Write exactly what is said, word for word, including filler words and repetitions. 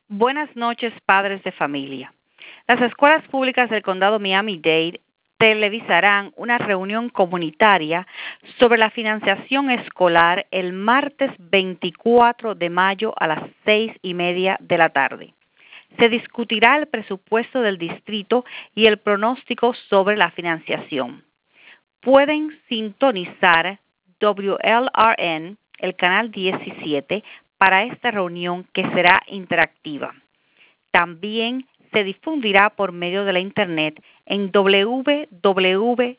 Buenas noches, padres de familia. Las escuelas públicas del condado Miami-Dade televisarán una reunión comunitaria sobre la financiación escolar el martes veinticuatro de mayo a las seis y media de la tarde. Se discutirá el presupuesto del distrito y el pronóstico sobre la financiación. Pueden sintonizar W L R N, el canal diecisiete, para esta reunión que será interactiva. También se difundirá por medio de la internet en w w w